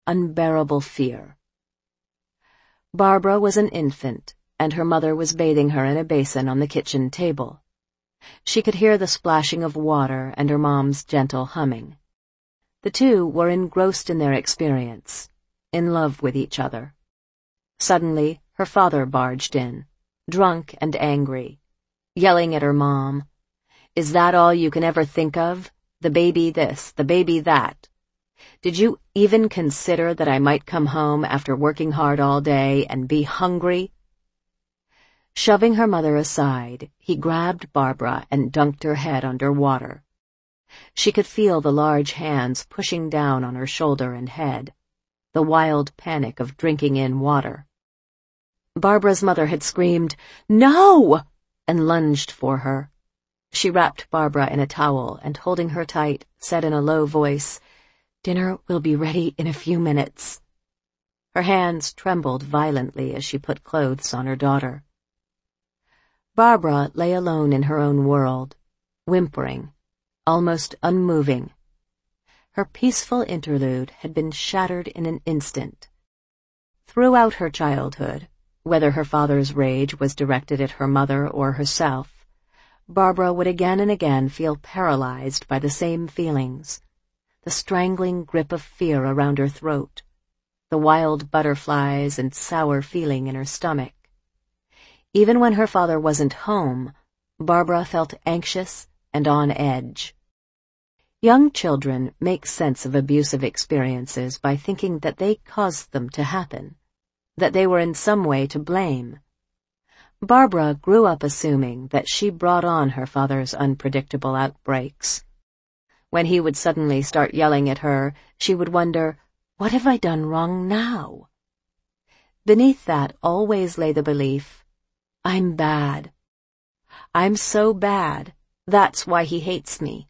unbearable fear. Barbara was an infant, and her mother was bathing her in a basin on the kitchen table. She could hear the splashing of water and her mom's gentle humming. The two were engrossed in their experience, in love with each other. Suddenly, her father barged in, drunk and angry, yelling at her mom, "Is that all you can ever think of? The baby this, the baby that. Did you even consider that I might come home after working hard all day and be hungry?" Shoving her mother aside, he grabbed Barbara and dunked her head under water. She could feel the large hands pushing down on her shoulder and head, the wild panic of drinking in water. Barbara's mother had screamed, "No!" and lunged for her. She wrapped Barbara in a towel and, holding her tight, said in a low voice, "Dinner will be ready in a few minutes." Her hands trembled violently as she put clothes on her daughter. Barbara lay alone in her own world, whimpering, almost unmoving. Her peaceful interlude had been shattered in an instant. Throughout her childhood, whether her father's rage was directed at her mother or herself, Barbara would again and again feel paralyzed by the same feelings, the strangling grip of fear around her throat, the wild butterflies and sour feeling in her stomach. Even when her father wasn't home, Barbara felt anxious and on edge. Young children make sense of abusive experiences by thinking that they caused them to happen, that they were in some way to blame. Barbara grew up assuming that she brought on her father's unpredictable outbreaks. When he would suddenly start yelling at her, she would wonder, "What have I done wrong now?" Beneath that always lay the belief, "I'm bad. I'm so bad, that's why he hates me."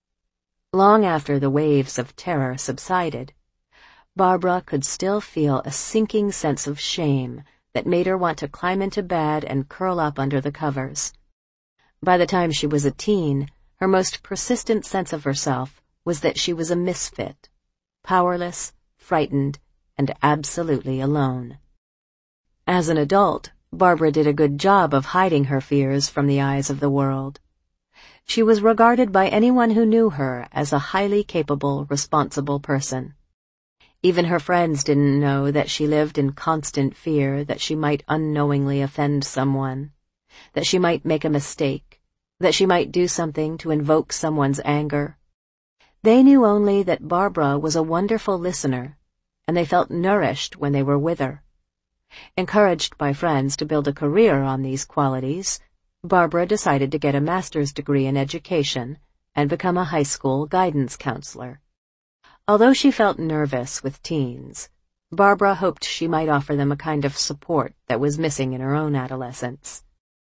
Long after the waves of terror subsided, Barbara could still feel a sinking sense of shame that made her want to climb into bed and curl up under the covers. By the time she was a teen, her most persistent sense of herself was that she was a misfit, powerless, frightened, and absolutely alone. As an adult, Barbara did a good job of hiding her fears from the eyes of the world. She was regarded by anyone who knew her as a highly capable, responsible person. Even her friends didn't know that she lived in constant fear that she might unknowingly offend someone, that she might make a mistake, that she might do something to invoke someone's anger. They knew only that Barbara was a wonderful listener, and they felt nourished when they were with her. Encouraged by friends to build a career on these qualities, Barbara decided to get a master's degree in education and become a high school guidance counselor. Although she felt nervous with teens, Barbara hoped she might offer them a kind of support that was missing in her own adolescence.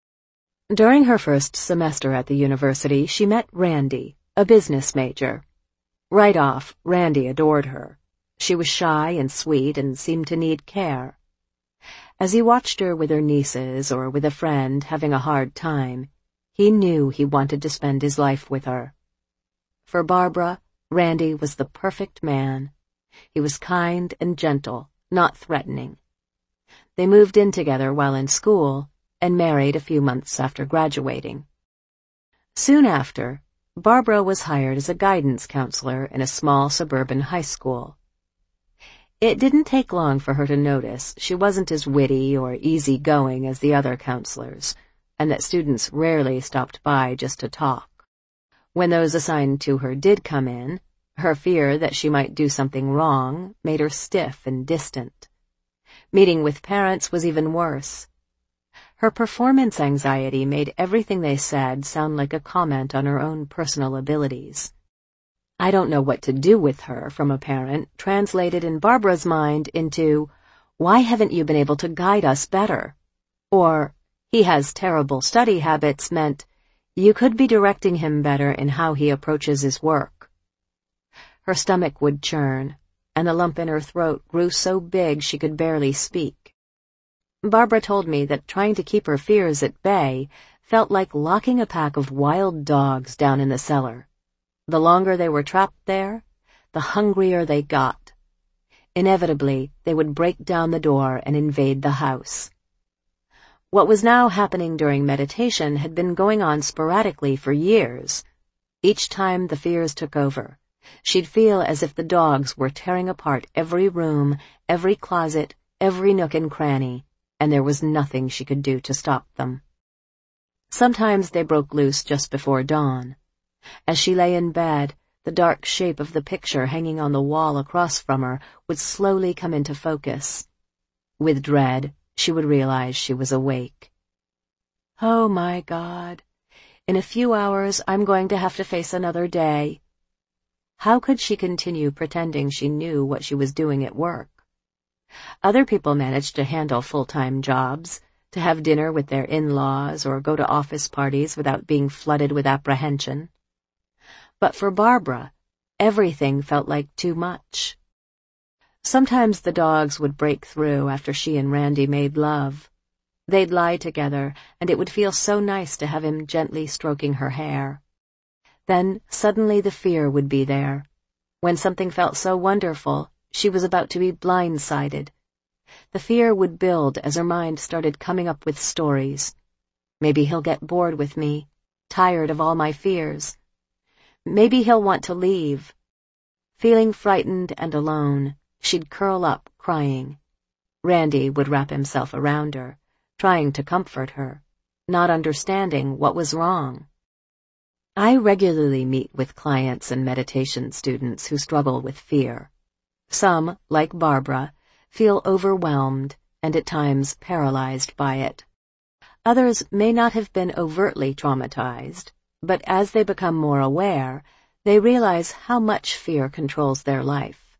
During her first semester at the university, she met Randy, a business major. Right off, Randy adored her. She was shy and sweet and seemed to need care. As he watched her with her nieces or with a friend having a hard time, he knew he wanted to spend his life with her. For Barbara, Randy was the perfect man. He was kind and gentle, not threatening. They moved in together while in school and married a few months after graduating. Soon after, Barbara was hired as a guidance counselor in a small suburban high school. It didn't take long for her to notice she wasn't as witty or easygoing as the other counselors, and that students rarely stopped by just to talk. When those assigned to her did come in, her fear that she might do something wrong made her stiff and distant. Meeting with parents was even worse. Her performance anxiety made everything they said sound like a comment on her own personal abilities. "I don't know what to do with her," from a parent, translated in Barbara's mind into, "Why haven't you been able to guide us better?" Or, "He has terrible study habits," meant, "You could be directing him better in how he approaches his work." Her stomach would churn, and the lump in her throat grew so big she could barely speak. Barbara told me that trying to keep her fears at bay felt like locking a pack of wild dogs down in the cellar. The longer they were trapped there, the hungrier they got. Inevitably, they would break down the door and invade the house. What was now happening during meditation had been going on sporadically for years. Each time the fears took over, she'd feel as if the dogs were tearing apart every room, every closet, every nook and cranny, and there was nothing she could do to stop them. Sometimes they broke loose just before dawn. As she lay in bed, the dark shape of the picture hanging on the wall across from her would slowly come into focus. With dread, she would realize she was awake. Oh my God, in a few hours I'm going to have to face another day. How could she continue pretending she knew what she was doing at work? Other people managed to handle full-time jobs, to have dinner with their in-laws or go to office parties without being flooded with apprehension. But for Barbara, everything felt like too much. Sometimes the dogs would break through after she and Randy made love. They'd lie together, and it would feel so nice to have him gently stroking her hair. Then suddenly the fear would be there. When something felt so wonderful, she was about to be blindsided. The fear would build as her mind started coming up with stories. Maybe he'll get bored with me, tired of all my fears. Maybe he'll want to leave. Feeling frightened and alone, she'd curl up, crying. Randy would wrap himself around her, trying to comfort her, not understanding what was wrong. I regularly meet with clients and meditation students who struggle with fear. Some, like Barbara, feel overwhelmed and at times paralyzed by it. Others may not have been overtly traumatized, but as they become more aware, they realize how much fear controls their life.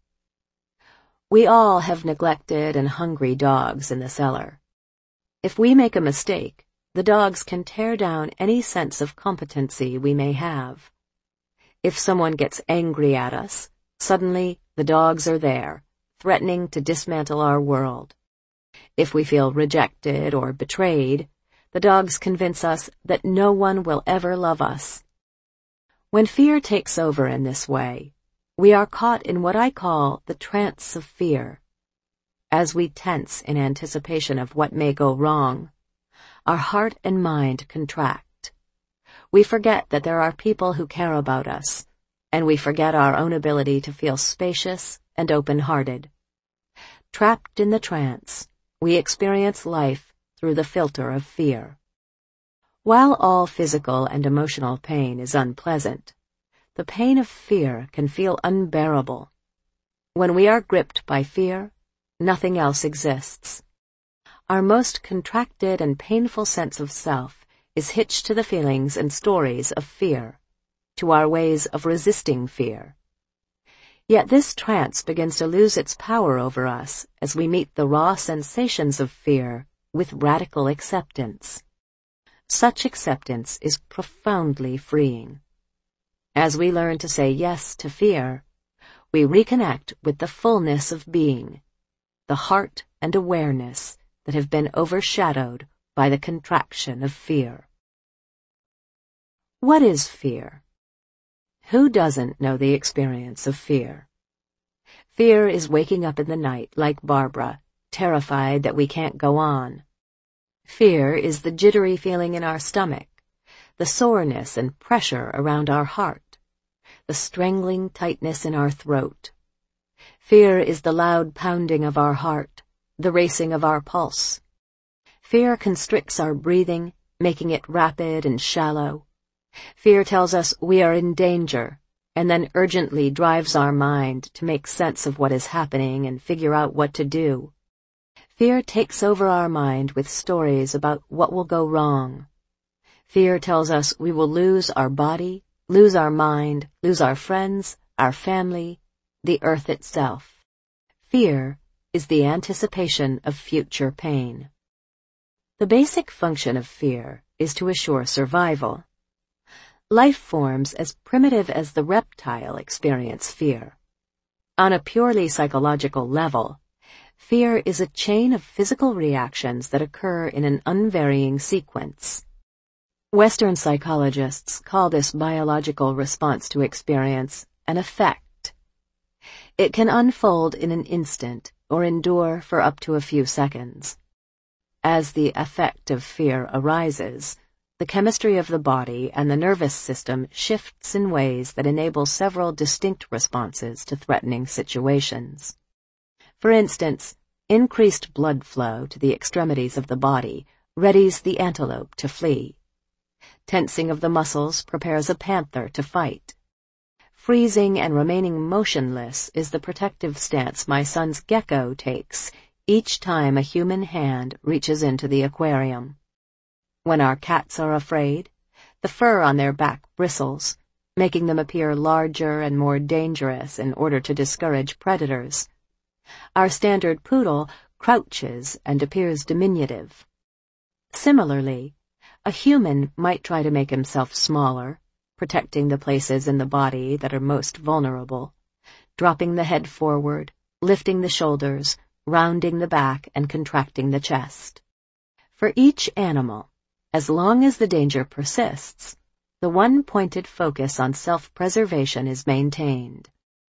We all have neglected and hungry dogs in the cellar. If we make a mistake, the dogs can tear down any sense of competency we may have. If someone gets angry at us, suddenly the dogs are there, threatening to dismantle our world. If we feel rejected or betrayed, the dogs convince us that no one will ever love us. When fear takes over in this way, we are caught in what I call the trance of fear. As we tense in anticipation of what may go wrong, our heart and mind contract. We forget that there are people who care about us, and we forget our own ability to feel spacious and open-hearted. Trapped in the trance, we experience life through the filter of fear. While all physical and emotional pain is unpleasant, the pain of fear can feel unbearable. When we are gripped by fear, nothing else exists. Our most contracted and painful sense of self is hitched to the feelings and stories of fear, to our ways of resisting fear. Yet this trance begins to lose its power over us as we meet the raw sensations of fear with radical acceptance. Such acceptance is profoundly freeing. As we learn to say yes to fear, we reconnect with the fullness of being, the heart and awareness that have been overshadowed by the contraction of fear. What is fear? Who doesn't know the experience of fear? Fear is waking up in the night like Barbara, terrified that we can't go on. Fear is the jittery feeling in our stomach, the soreness and pressure around our heart, the strangling tightness in our throat. Fear is the loud pounding of our heart, the racing of our pulse. Fear constricts our breathing, making it rapid and shallow. Fear tells us we are in danger, and then urgently drives our mind to make sense of what is happening and figure out what to do. Fear takes over our mind with stories about what will go wrong. Fear tells us we will lose our body, lose our mind, lose our friends, our family, the earth itself. Fear is the anticipation of future pain. The basic function of fear is to assure survival. Life forms as primitive as the reptile experience fear. On a purely psychological level, fear is a chain of physical reactions that occur in an unvarying sequence. Western psychologists call this biological response to experience an effect. It can unfold in an instant or endure for up to a few seconds. As the affect of fear arises, the chemistry of the body and the nervous system shifts in ways that enable several distinct responses to threatening situations. For instance, increased blood flow to the extremities of the body readies the antelope to flee. Tensing of the muscles prepares a panther to fight. Freezing and remaining motionless is the protective stance my son's gecko takes each time a human hand reaches into the aquarium. When our cats are afraid, the fur on their back bristles, making them appear larger and more dangerous in order to discourage predators. Our standard poodle crouches and appears diminutive. Similarly, a human might try to make himself smaller, protecting the places in the body that are most vulnerable, dropping the head forward, lifting the shoulders, rounding the back, and contracting the chest. For each animal, as long as the danger persists, the one-pointed focus on self-preservation is maintained.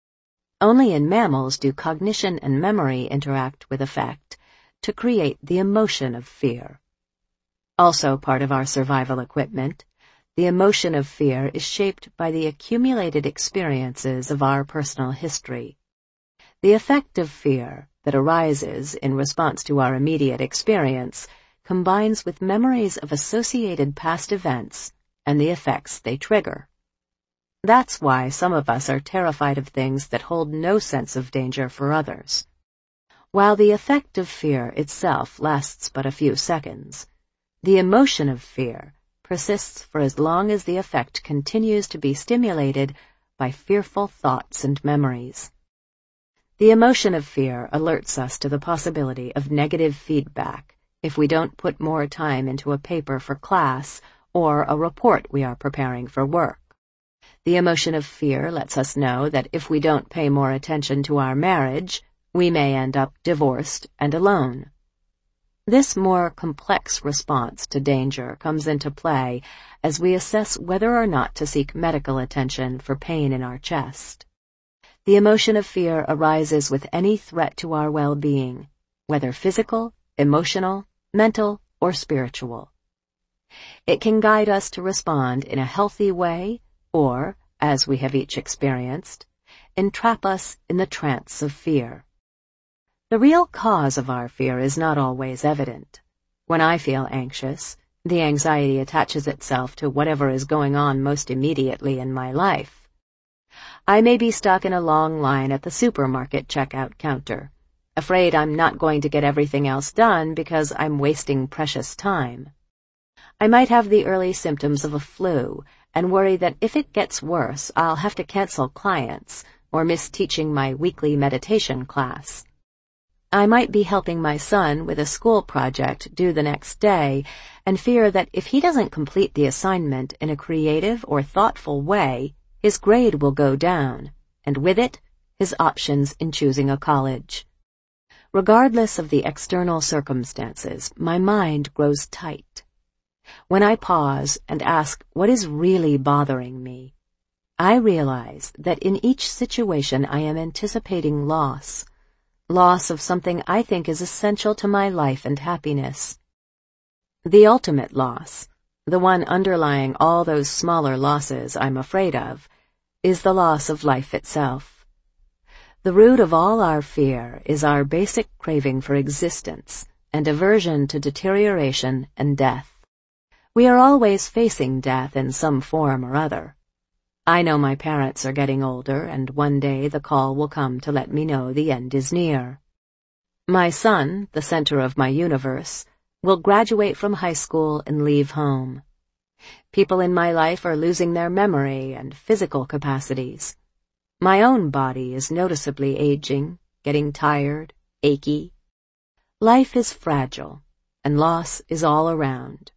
Only in mammals do cognition and memory interact with affect to create the emotion of fear. Also part of our survival equipment, the emotion of fear is shaped by the accumulated experiences of our personal history. The affect of fear that arises in response to our immediate experience combines with memories of associated past events and the effects they trigger. That's why some of us are terrified of things that hold no sense of danger for others. While the effect of fear itself lasts but a few seconds, the emotion of fear persists for as long as the effect continues to be stimulated by fearful thoughts and memories. The emotion of fear alerts us to the possibility of negative feedback if we don't put more time into a paper for class or a report we are preparing for work. The emotion of fear lets us know that if we don't pay more attention to our marriage, we may end up divorced and alone. This more complex response to danger comes into play as we assess whether or not to seek medical attention for pain in our chest. The emotion of fear arises with any threat to our well-being, whether physical, emotional, mental, or spiritual. It can guide us to respond in a healthy way or, as we have each experienced, entrap us in the trance of fear. The real cause of our fear is not always evident. When I feel anxious, the anxiety attaches itself to whatever is going on most immediately in my life. I may be stuck in a long line at the supermarket checkout counter, afraid I'm not going to get everything else done because I'm wasting precious time. I might have the early symptoms of a flu and worry that if it gets worse, I'll have to cancel clients or miss teaching my weekly meditation class. I might be helping my son with a school project due the next day and fear that if he doesn't complete the assignment in a creative or thoughtful way, his grade will go down, and with it, his options in choosing a college. Regardless of the external circumstances, my mind grows tight. When I pause and ask what is really bothering me, I realize that in each situation I am anticipating loss of something I think is essential to my life and happiness. The ultimate loss, the one underlying all those smaller losses I'm afraid of, is the loss of life itself. The root of all our fear is our basic craving for existence and aversion to deterioration and death. We are always facing death in some form or other. I know my parents are getting older, and one day the call will come to let me know the end is near. My son, the center of my universe, will graduate from high school and leave home. People in my life are losing their memory and physical capacities. My own body is noticeably aging, getting tired, achy. Life is fragile, and loss is all around.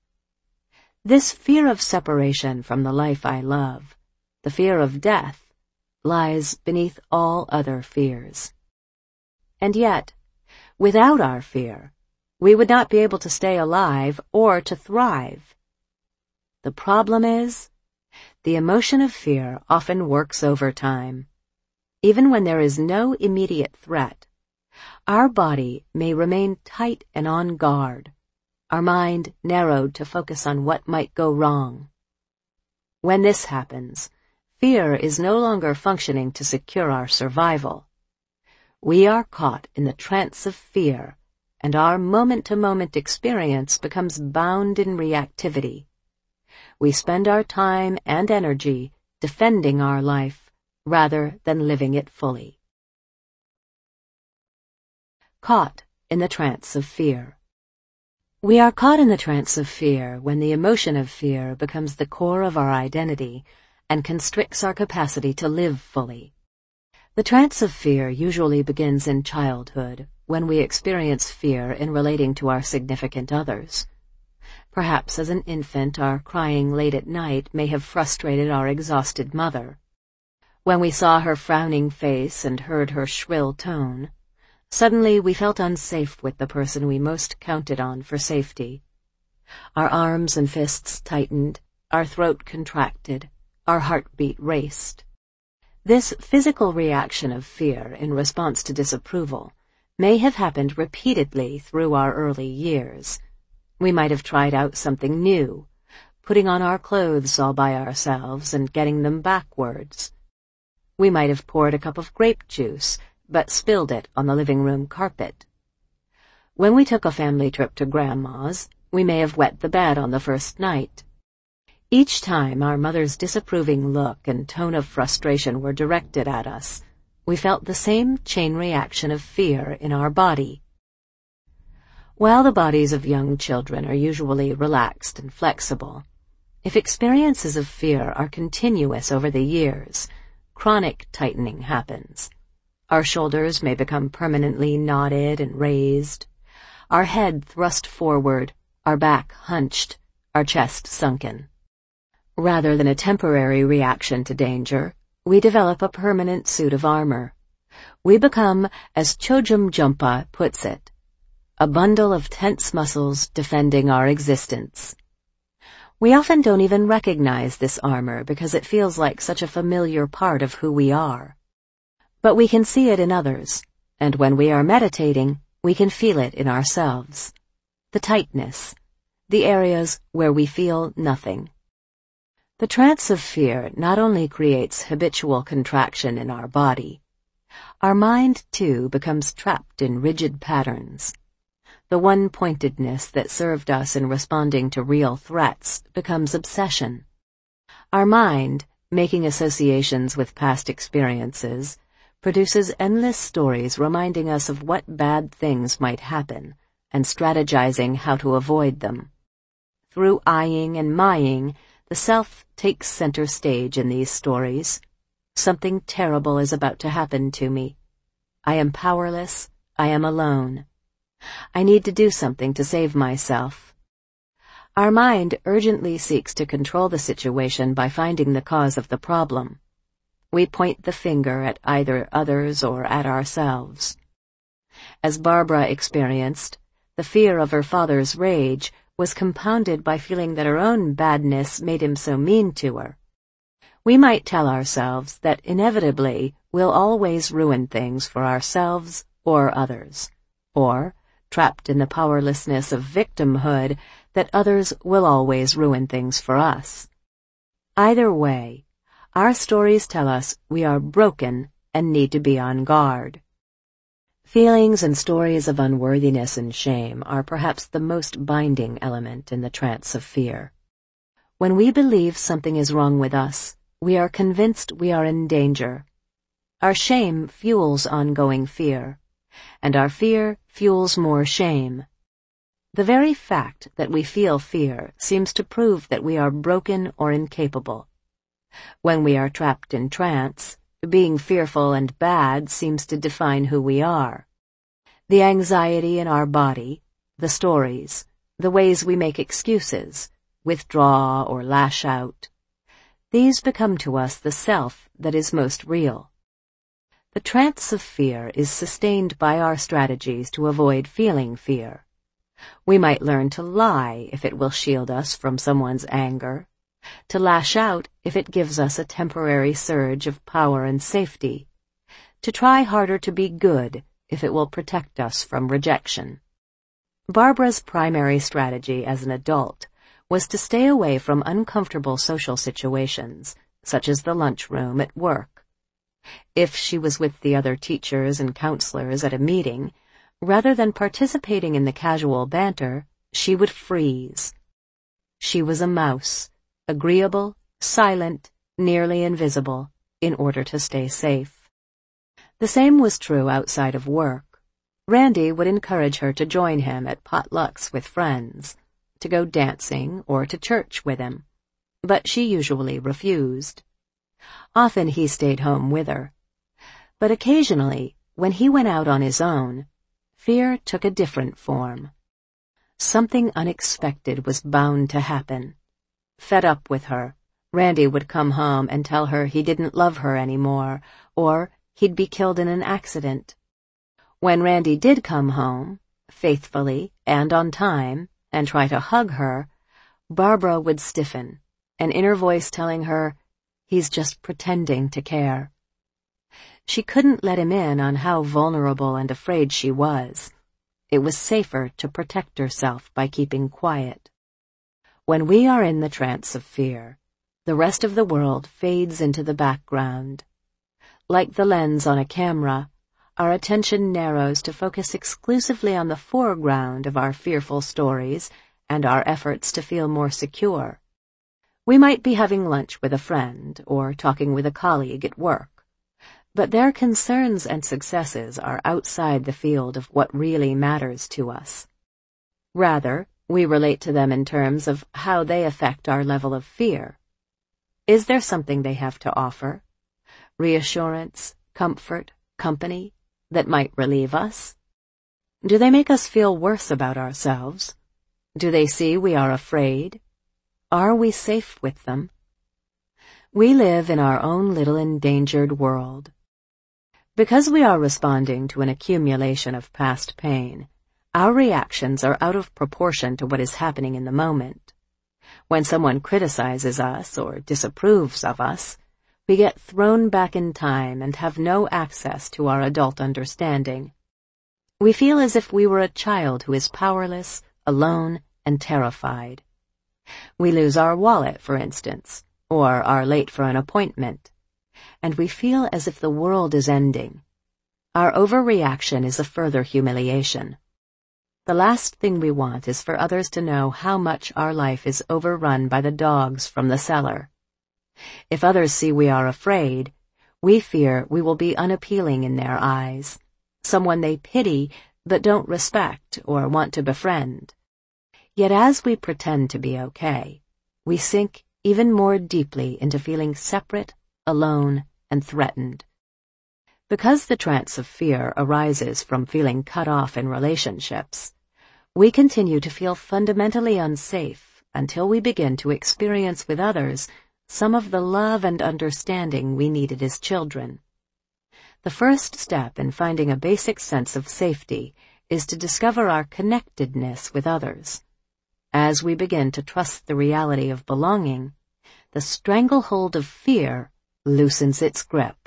This fear of separation from the life I love, the fear of death, lies beneath all other fears. And yet, without our fear, we would not be able to stay alive or to thrive. The problem is, the emotion of fear often works overtime. even when there is no immediate threat, our body may remain tight and on guard, our mind narrowed to focus on what might go wrong. When this happens, fear is no longer functioning to secure our survival. We are caught in the trance of fear, and our moment-to-moment experience becomes bound in reactivity. We spend our time and energy defending our life rather than living it fully. Caught in the trance of fear. We are caught in the trance of fear when the emotion of fear becomes the core of our identity and constricts our capacity to live fully. The trance of fear usually begins in childhood, when we experience fear in relating to our significant others. Perhaps as an infant, our crying late at night may have frustrated our exhausted mother. When we saw her frowning face and heard her shrill tone, suddenly we felt unsafe with the person we most counted on for safety. Our arms and fists tightened, our throat contracted, our heartbeat raced. This physical reaction of fear in response to disapproval may have happened repeatedly through our early years. We might have tried out something new, putting on our clothes all by ourselves and getting them backwards. We might have poured a cup of grape juice, but spilled it on the living room carpet. When we took a family trip to Grandma's, we may have wet the bed on the first night. Each time our mother's disapproving look and tone of frustration were directed at us, we felt the same chain reaction of fear in our body. While the bodies of young children are usually relaxed and flexible, if experiences of fear are continuous over the years, chronic tightening happens. Our shoulders may become permanently knotted and raised, our head thrust forward, our back hunched, our chest sunken. Rather than a temporary reaction to danger, we develop a permanent suit of armor. We become, as Chojum Jumpa puts it, a bundle of tense muscles defending our existence. We often don't even recognize this armor because it feels like such a familiar part of who we are. But we can see it in others, and when we are meditating, we can feel it in ourselves. The tightness, the areas where we feel nothing. The trance of fear not only creates habitual contraction in our body, our mind, too, becomes trapped in rigid patterns. The one-pointedness that served us in responding to real threats becomes obsession. Our mind, making associations with past experiences, produces endless stories reminding us of what bad things might happen and strategizing how to avoid them. Through eyeing and mying, the self takes center stage in these stories. Something terrible is about to happen to me. I am powerless. I am alone. I need to do something to save myself. Our mind urgently seeks to control the situation by finding the cause of the problem. We point the finger at either others or at ourselves. As Barbara experienced, the fear of her father's rage was compounded by feeling that her own badness made him so mean to her. We might tell ourselves that inevitably we'll always ruin things for ourselves or others, or, trapped in the powerlessness of victimhood, that others will always ruin things for us. Either way, our stories tell us we are broken and need to be on guard. Feelings and stories of unworthiness and shame are perhaps the most binding element in the trance of fear. When we believe something is wrong with us, we are convinced we are in danger. Our shame fuels ongoing fear, and our fear fuels more shame. The very fact that we feel fear seems to prove that we are broken or incapable. When we are trapped in trance, being fearful and bad seems to define who we are. The anxiety in our body, the stories, the ways we make excuses, withdraw or lash out, these become to us the self that is most real. The trance of fear is sustained by our strategies to avoid feeling fear. We might learn to lie if it will shield us from someone's anger, to lash out if it gives us a temporary surge of power and safety, to try harder to be good if it will protect us from rejection. Barbara's primary strategy as an adult was to stay away from uncomfortable social situations, such as the lunchroom at work. If she was with the other teachers and counselors at a meeting, rather than participating in the casual banter, she would freeze. She was a mouse, agreeable, silent, nearly invisible, in order to stay safe. The same was true outside of work. Randy would encourage her to join him at potlucks with friends, to go dancing or to church with him, but she usually refused. Often he stayed home with her, but occasionally, when he went out on his own, fear took a different form. Something unexpected was bound to happen. Fed up with her, Randy would come home and tell her he didn't love her anymore, or he'd be killed in an accident. When Randy did come home, faithfully and on time, and try to hug her, Barbara would stiffen, an inner voice telling her, he's just pretending to care. She couldn't let him in on how vulnerable and afraid she was. It was safer to protect herself by keeping quiet. When we are in the trance of fear, the rest of the world fades into the background. Like the lens on a camera, our attention narrows to focus exclusively on the foreground of our fearful stories and our efforts to feel more secure. We might be having lunch with a friend or talking with a colleague at work, but their concerns and successes are outside the field of what really matters to us. Rather, we relate to them in terms of how they affect our level of fear. Is there something they have to offer? Reassurance, comfort, company, that might relieve us? Do they make us feel worse about ourselves? Do they see we are afraid? Are we safe with them? We live in our own little endangered world. Because we are responding to an accumulation of past pain, our reactions are out of proportion to what is happening in the moment. When someone criticizes us or disapproves of us, we get thrown back in time and have no access to our adult understanding. We feel as if we were a child who is powerless, alone, and terrified. We lose our wallet, for instance, or are late for an appointment, and we feel as if the world is ending. Our overreaction is a further humiliation. The last thing we want is for others to know how much our life is overrun by the dogs from the cellar. If others see we are afraid, we fear we will be unappealing in their eyes, someone they pity but don't respect or want to befriend. Yet as we pretend to be okay, we sink even more deeply into feeling separate, alone, and threatened. Because the trance of fear arises from feeling cut off in relationships, we continue to feel fundamentally unsafe until we begin to experience with others some of the love and understanding we needed as children. The first step in finding a basic sense of safety is to discover our connectedness with others. As we begin to trust the reality of belonging, the stranglehold of fear loosens its grip.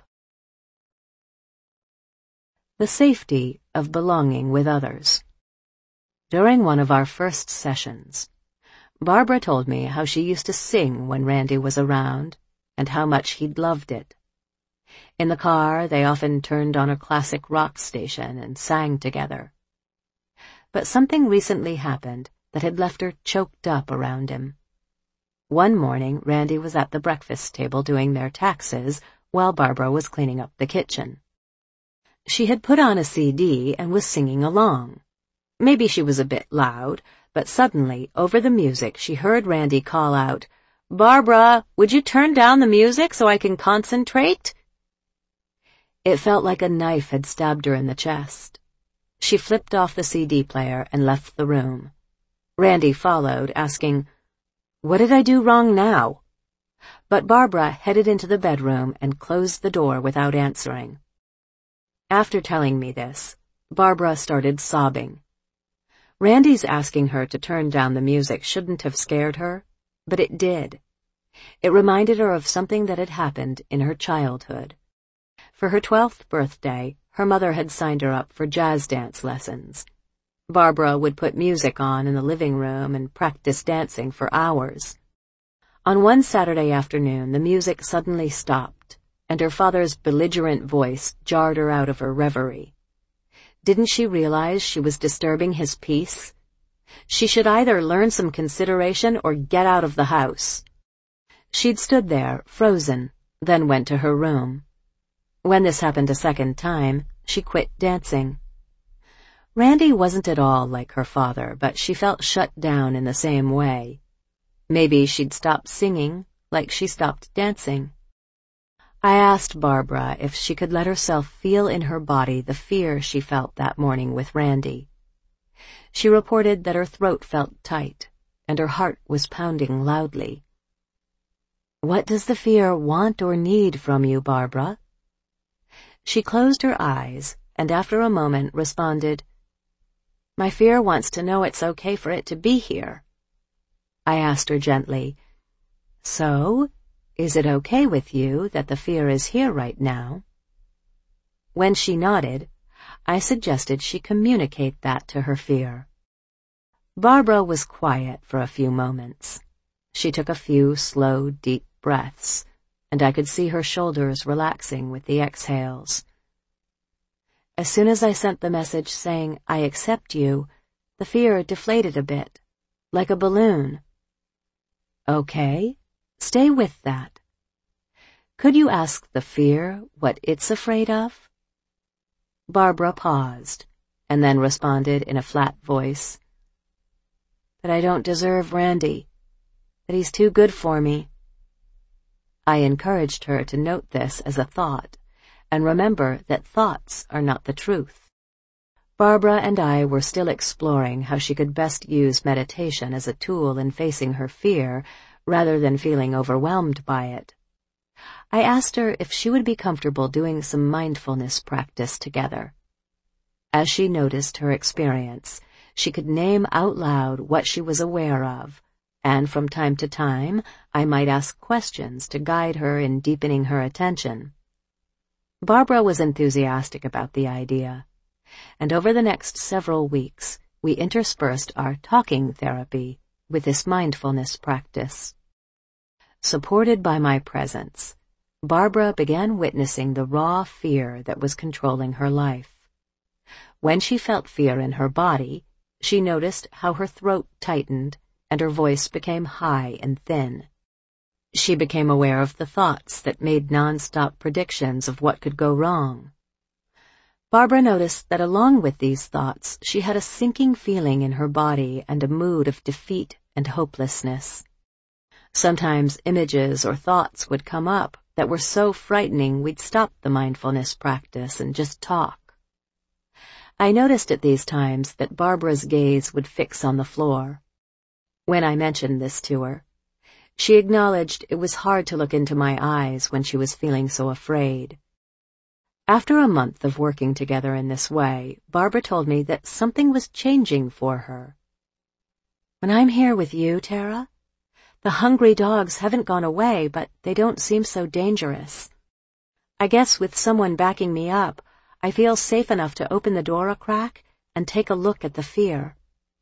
The safety of belonging with others. During one of our first sessions, Barbara told me how she used to sing when Randy was around, and how much he'd loved it. In the car, they often turned on a classic rock station and sang together. But something recently happened that had left her choked up around him. One morning, Randy was at the breakfast table doing their taxes while Barbara was cleaning up the kitchen. She had put on a CD and was singing along. Maybe she was a bit loud, but suddenly, over the music, she heard Randy call out, "Barbara, would you turn down the music so I can concentrate?" It felt like a knife had stabbed her in the chest. She flipped off the CD player and left the room. Randy followed, asking, "What did I do wrong now?" But Barbara headed into the bedroom and closed the door without answering. After telling me this, Barbara started sobbing. Randy's asking her to turn down the music shouldn't have scared her, but it did. It reminded her of something that had happened in her childhood. For her 12th birthday, her mother had signed her up for jazz dance lessons. Barbara would put music on in the living room and practice dancing for hours. On one Saturday afternoon, the music suddenly stopped, and her father's belligerent voice jarred her out of her reverie. Didn't she realize she was disturbing his peace? She should either learn some consideration or get out of the house. She'd stood there, frozen, then went to her room. When this happened a second time, she quit dancing. Randy wasn't at all like her father, but she felt shut down in the same way. Maybe she'd stopped singing, like she stopped dancing. I asked Barbara if she could let herself feel in her body the fear she felt that morning with Randy. She reported that her throat felt tight, and her heart was pounding loudly. "What does the fear want or need from you, Barbara?" She closed her eyes, and after a moment responded, "My fear wants to know it's okay for it to be here." I asked her gently, "So, is it okay with you that the fear is here right now?" When she nodded, I suggested she communicate that to her fear. Barbara was quiet for a few moments. She took a few slow, deep breaths, and I could see her shoulders relaxing with the exhales. As soon as I sent the message saying, "I accept you," the fear deflated a bit, like a balloon. Okay, stay with that. Could you ask the fear what it's afraid of? Barbara paused, and then responded in a flat voice, "That I don't deserve Randy, that he's too good for me." I encouraged her to note this as a thought, and remember that thoughts are not the truth. Barbara and I were still exploring how she could best use meditation as a tool in facing her fear, rather than feeling overwhelmed by it. I asked her if she would be comfortable doing some mindfulness practice together. As she noticed her experience, she could name out loud what she was aware of, and from time to time I might ask questions to guide her in deepening her attention. Barbara was enthusiastic about the idea, and over the next several weeks we interspersed our talking therapy with this mindfulness practice. Supported by my presence, Barbara began witnessing the raw fear that was controlling her life. When she felt fear in her body, she noticed how her throat tightened and her voice became high and thin. She became aware of the thoughts that made non-stop predictions of what could go wrong. Barbara noticed that along with these thoughts, she had a sinking feeling in her body and a mood of defeat and hopelessness. Sometimes images or thoughts would come up that were so frightening we'd stop the mindfulness practice and just talk. I noticed at these times that Barbara's gaze would fix on the floor. When I mentioned this to her, she acknowledged it was hard to look into my eyes when she was feeling so afraid. After a month of working together in this way, Barbara told me that something was changing for her. "When I'm here with you, Tara, the hungry dogs haven't gone away, but they don't seem so dangerous. I guess with someone backing me up, I feel safe enough to open the door a crack and take a look at the fear."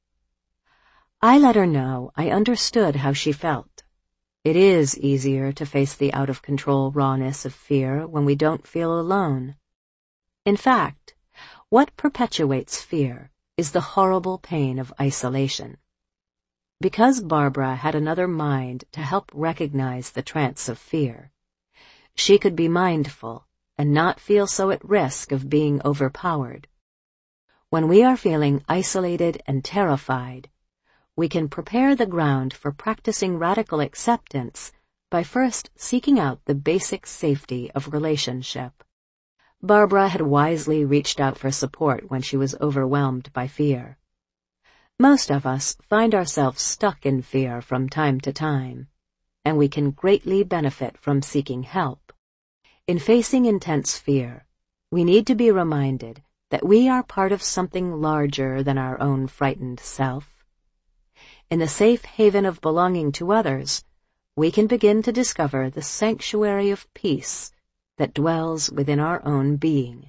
I let her know I understood how she felt. It is easier to face the out-of-control rawness of fear when we don't feel alone. In fact, what perpetuates fear is the horrible pain of isolation. Because Barbara had another mind to help recognize the trance of fear, she could be mindful and not feel so at risk of being overpowered. When we are feeling isolated and terrified, we can prepare the ground for practicing radical acceptance by first seeking out the basic safety of relationship. Barbara had wisely reached out for support when she was overwhelmed by fear. Most of us find ourselves stuck in fear from time to time, and we can greatly benefit from seeking help. In facing intense fear, we need to be reminded that we are part of something larger than our own frightened self. In the safe haven of belonging to others, we can begin to discover the sanctuary of peace that dwells within our own being.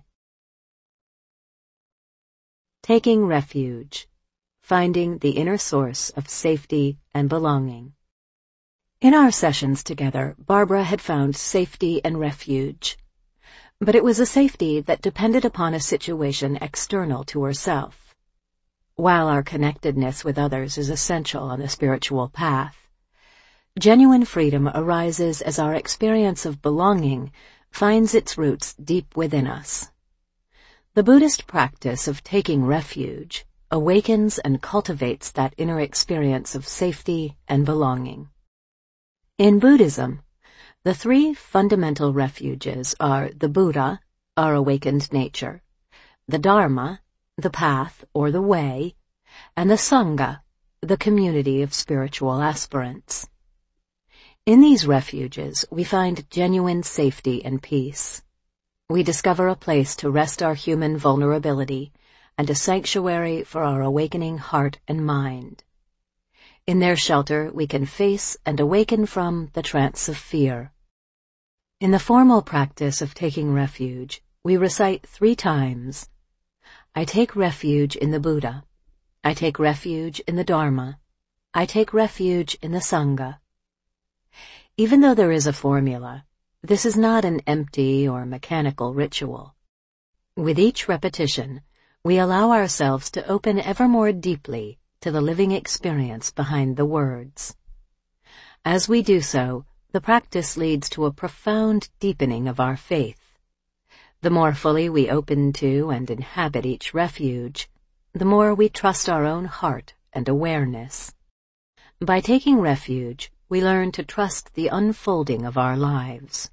Taking refuge, finding the inner source of safety and belonging. In our sessions together, Barbara had found safety and refuge. But it was a safety that depended upon a situation external to herself. While our connectedness with others is essential on the spiritual path, genuine freedom arises as our experience of belonging finds its roots deep within us. The Buddhist practice of taking refuge awakens and cultivates that inner experience of safety and belonging. In Buddhism, the three fundamental refuges are the Buddha, our awakened nature, the Dharma, the path or the way, and the Sangha, the community of spiritual aspirants. In these refuges, we find genuine safety and peace. We discover a place to rest our human vulnerability and a sanctuary for our awakening heart and mind. In their shelter, we can face and awaken from the trance of fear. In the formal practice of taking refuge, we recite 3 times, I take refuge in the Buddha. I take refuge in the Dharma. I take refuge in the Sangha. Even though there is a formula, this is not an empty or mechanical ritual. With each repetition, we allow ourselves to open ever more deeply to the living experience behind the words. As we do so, the practice leads to a profound deepening of our faith. The more fully we open to and inhabit each refuge, the more we trust our own heart and awareness. By taking refuge, we learn to trust the unfolding of our lives.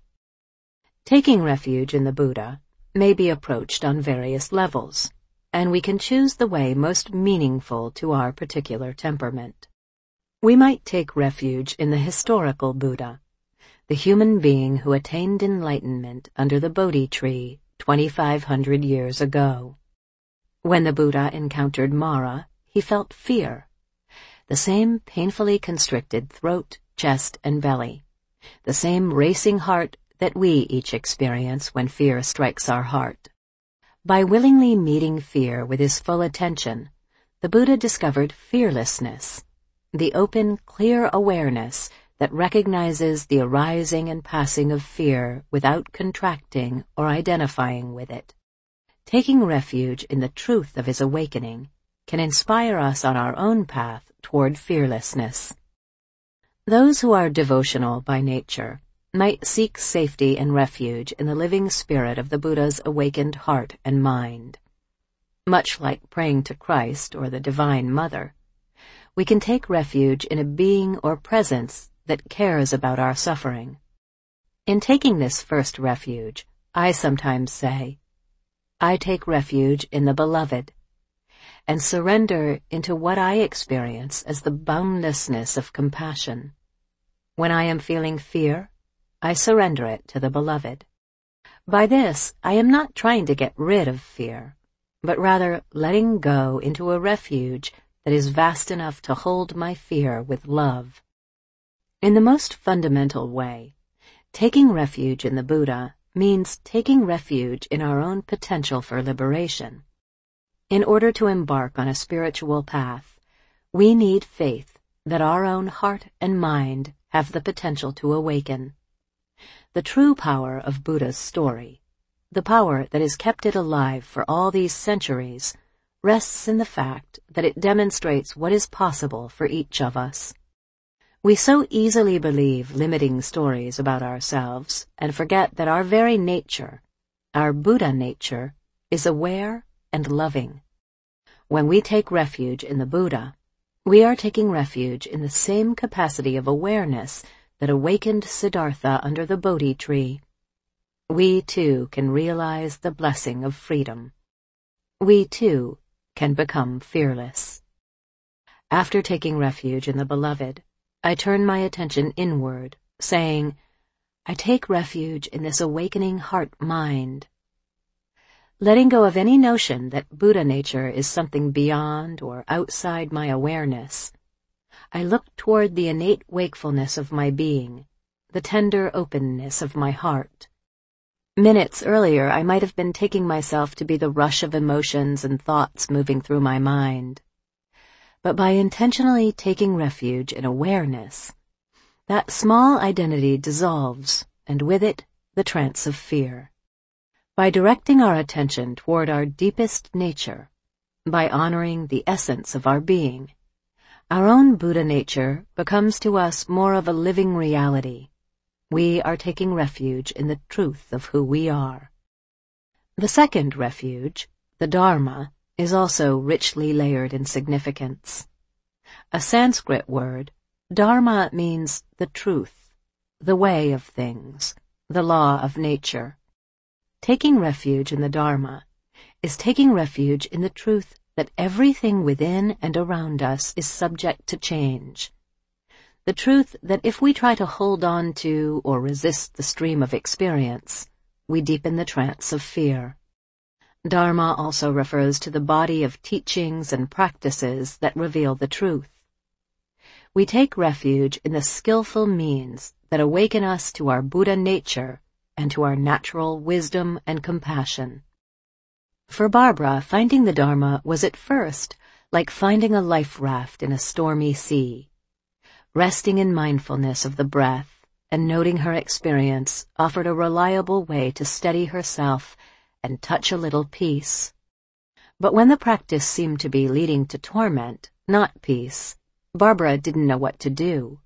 Taking refuge in the Buddha may be approached on various levels, and we can choose the way most meaningful to our particular temperament. We might take refuge in the historical Buddha, the human being who attained enlightenment under the Bodhi tree 2,500 years ago. When the Buddha encountered Mara, he felt fear, the same painfully constricted throat, chest, and belly, the same racing heart that we each experience when fear strikes our heart. By willingly meeting fear with his full attention, the Buddha discovered fearlessness, the open, clear awareness that recognizes the arising and passing of fear without contracting or identifying with it. Taking refuge in the truth of his awakening can inspire us on our own path toward fearlessness. Those who are devotional by nature might seek safety and refuge in the living spirit of the Buddha's awakened heart and mind. Much like praying to Christ or the Divine Mother, we can take refuge in a being or presence that cares about our suffering. In taking this first refuge, I sometimes say, I take refuge in the Beloved, and surrender into what I experience as the boundlessness of compassion. When I am feeling fear, I surrender it to the Beloved. By this, I am not trying to get rid of fear, but rather letting go into a refuge that is vast enough to hold my fear with love. In the most fundamental way, taking refuge in the Buddha means taking refuge in our own potential for liberation. In order to embark on a spiritual path, we need faith that our own heart and mind have the potential to awaken. The true power of Buddha's story, the power that has kept it alive for all these centuries, rests in the fact that it demonstrates what is possible for each of us. We so easily believe limiting stories about ourselves and forget that our very nature, our Buddha nature, is aware and loving. When we take refuge in the Buddha, we are taking refuge in the same capacity of awareness that awakened Siddhartha under the Bodhi tree. We, too, can realize the blessing of freedom. We, too, can become fearless. After taking refuge in the Beloved, I turn my attention inward, saying, I take refuge in this awakening heart-mind. Letting go of any notion that Buddha nature is something beyond or outside my awareness, I look toward the innate wakefulness of my being, the tender openness of my heart. Minutes earlier, I might have been taking myself to be the rush of emotions and thoughts moving through my mind. But by intentionally taking refuge in awareness, that small identity dissolves, and with it, the trance of fear. By directing our attention toward our deepest nature, by honoring the essence of our being, our own Buddha nature becomes to us more of a living reality. We are taking refuge in the truth of who we are. The second refuge, the Dharma, is also richly layered in significance. A Sanskrit word, Dharma means the truth, the way of things, the law of nature. Taking refuge in the Dharma is taking refuge in the truth that everything within and around us is subject to change. The truth that if we try to hold on to or resist the stream of experience, we deepen the trance of fear. Dharma also refers to the body of teachings and practices that reveal the truth. We take refuge in the skillful means that awaken us to our Buddha nature and to our natural wisdom and compassion. For Barbara, finding the Dharma was at first like finding a life raft in a stormy sea. Resting in mindfulness of the breath and noting her experience offered a reliable way to steady herself and touch a little peace. But when the practice seemed to be leading to torment, not peace, Barbara didn't know what to do.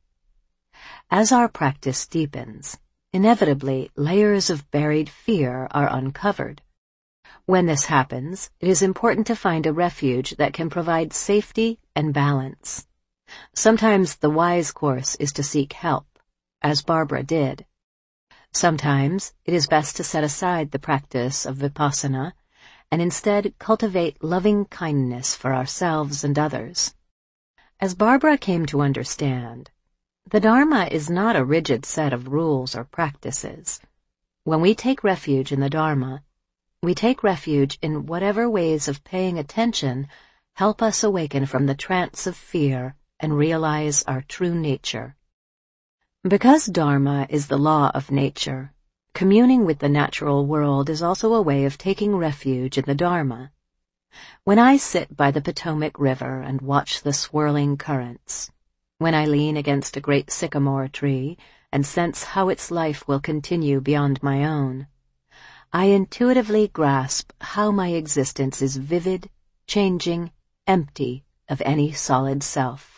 As our practice deepens, inevitably layers of buried fear are uncovered. When this happens, it is important to find a refuge that can provide safety and balance. Sometimes the wise course is to seek help, as Barbara did. Sometimes it is best to set aside the practice of vipassana and instead cultivate loving kindness for ourselves and others. As Barbara came to understand, the Dharma is not a rigid set of rules or practices. When we take refuge in the Dharma, we take refuge in whatever ways of paying attention help us awaken from the trance of fear and realize our true nature. Because Dharma is the law of nature, communing with the natural world is also a way of taking refuge in the Dharma. When I sit by the Potomac River and watch the swirling currents, when I lean against a great sycamore tree and sense how its life will continue beyond my own, I intuitively grasp how my existence is vivid, changing, empty of any solid self.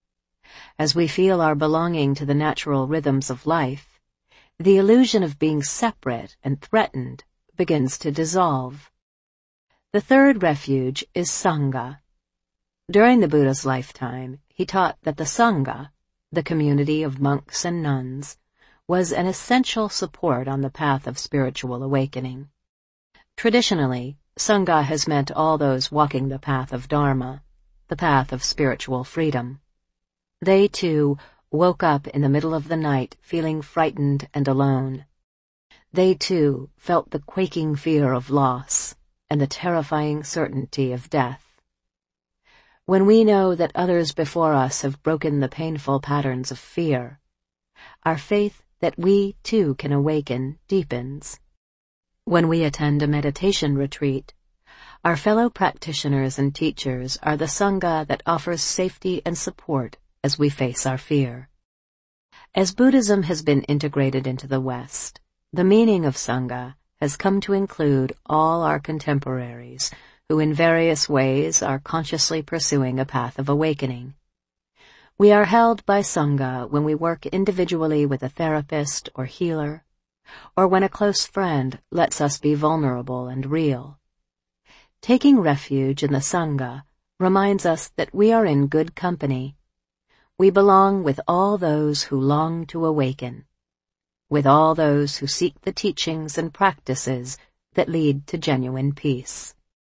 As we feel our belonging to the natural rhythms of life, the illusion of being separate and threatened begins to dissolve. The third refuge is Sangha. During the Buddha's lifetime, he taught that the Sangha, the community of monks and nuns, was an essential support on the path of spiritual awakening. Traditionally, Sangha has meant all those walking the path of Dharma, the path of spiritual freedom. They, too, woke up in the middle of the night feeling frightened and alone. They, too, felt the quaking fear of loss and the terrifying certainty of death. When we know that others before us have broken the painful patterns of fear, our faith that we, too, can awaken deepens. When we attend a meditation retreat, our fellow practitioners and teachers are the Sangha that offers safety and support as we face our fear. As Buddhism has been integrated into the West, the meaning of Sangha has come to include all our contemporaries who in various ways are consciously pursuing a path of awakening. We are held by Sangha when we work individually with a therapist or healer, or when a close friend lets us be vulnerable and real. Taking refuge in the Sangha reminds us that we are in good company. We belong with all those who long to awaken, with all those who seek the teachings and practices that lead to genuine peace.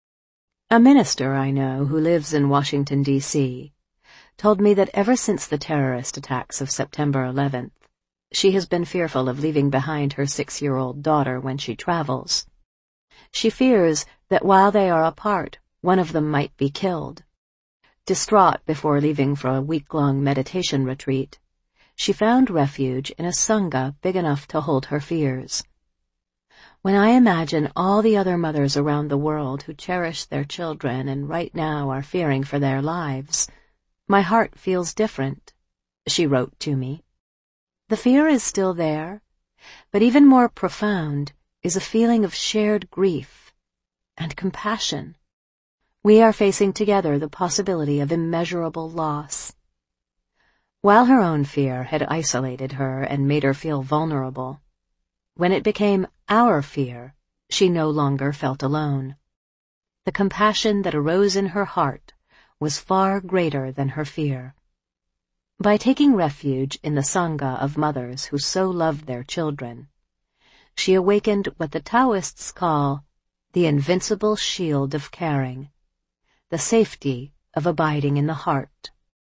A minister I know who lives in Washington, D.C., told me that ever since the terrorist attacks of September 11th, she has been fearful of leaving behind her 6-year-old daughter when she travels. She fears that while they are apart, one of them might be killed. Distraught before leaving for a week-long meditation retreat, she found refuge in a Sangha big enough to hold her fears. When I imagine all the other mothers around the world who cherish their children and right now are fearing for their lives, my heart feels different, she wrote to me. The fear is still there, but even more profound is a feeling of shared grief and compassion. We are facing together the possibility of immeasurable loss. While her own fear had isolated her and made her feel vulnerable, when it became our fear, she no longer felt alone. The compassion that arose in her heart was far greater than her fear. By taking refuge in the Sangha of mothers who so loved their children, she awakened what the Taoists call the invincible shield of caring, the safety of abiding in the heart.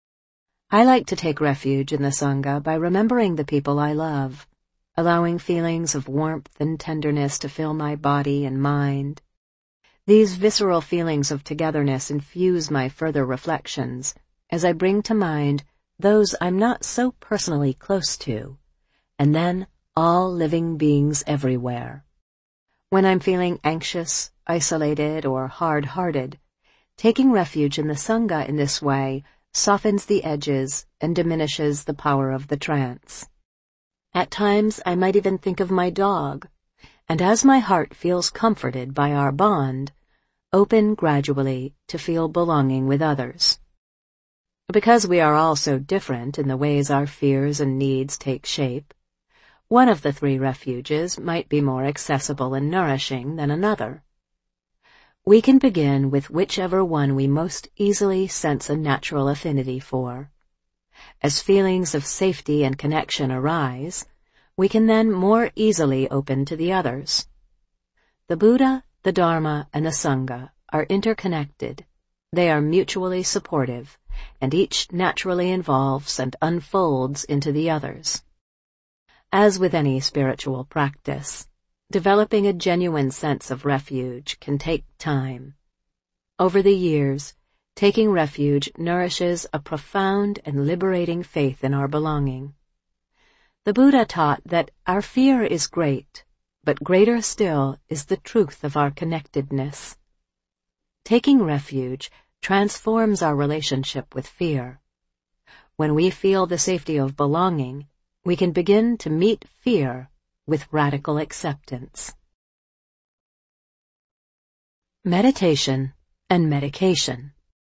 I like to take refuge in the Sangha by remembering the people I love, allowing feelings of warmth and tenderness to fill my body and mind. These visceral feelings of togetherness infuse my further reflections as I bring to mind those I'm not so personally close to, and then all living beings everywhere. When I'm feeling anxious, isolated, or hard-hearted, taking refuge in the Sangha in this way softens the edges and diminishes the power of the trance. At times I might even think of my dog, and as my heart feels comforted by our bond, open gradually to feel belonging with others. Because we are all so different in the ways our fears and needs take shape, one of the three refuges might be more accessible and nourishing than another. We can begin with whichever one we most easily sense a natural affinity for. As feelings of safety and connection arise, we can then more easily open to the others. The Buddha, the Dharma, and the Sangha are interconnected. They are mutually supportive, and each naturally involves and unfolds into the others. As with any spiritual practice, developing a genuine sense of refuge can take time. Over the years, taking refuge nourishes a profound and liberating faith in our belonging. The Buddha taught that our fear is great, but greater still is the truth of our connectedness. Taking refuge transforms our relationship with fear. When we feel the safety of belonging, we can begin to meet fear with radical acceptance. Meditation and medication.